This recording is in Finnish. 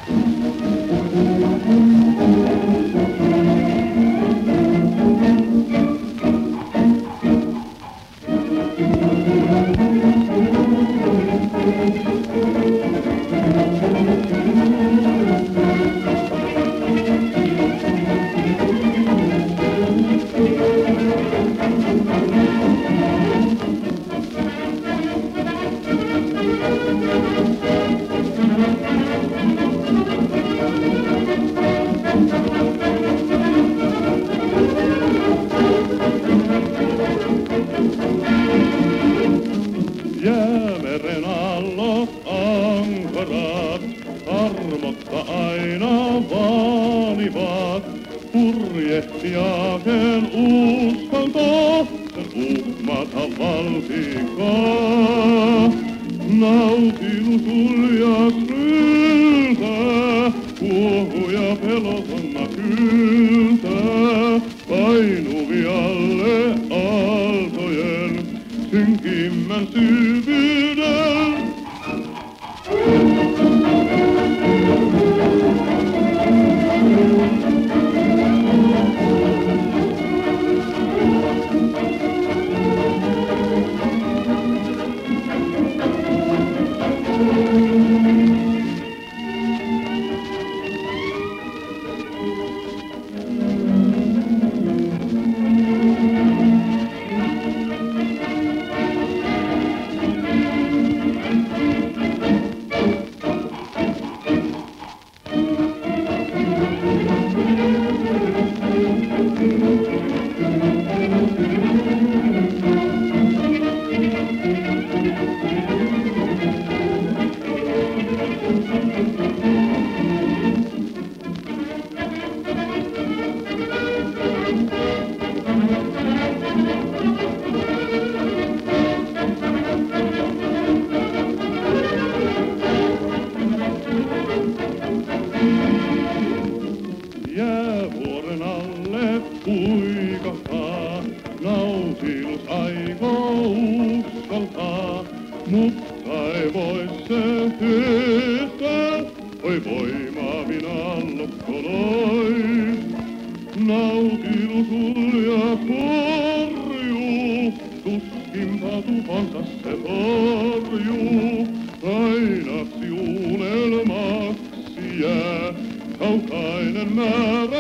Jäämeren allot ankarat, armotta aina vaanivat. Purjehtijaken uskaltaa, sen uhmata valtikaa. Nautilus uljas yltää, kuohuja pelotonna kyltää. Painuvialle aaltojen synkimmän syvyyden. Jäävuoren alle puikahtaa, Nautilus aikoo uskaltaa, mutta ei voi se hyöstää. Oi voimaavina lokkolois, Nautilus ulja korjuu, tuskinpa tupansa se torjuu. Ainaksi unelmaksi jää kaukainen määrä.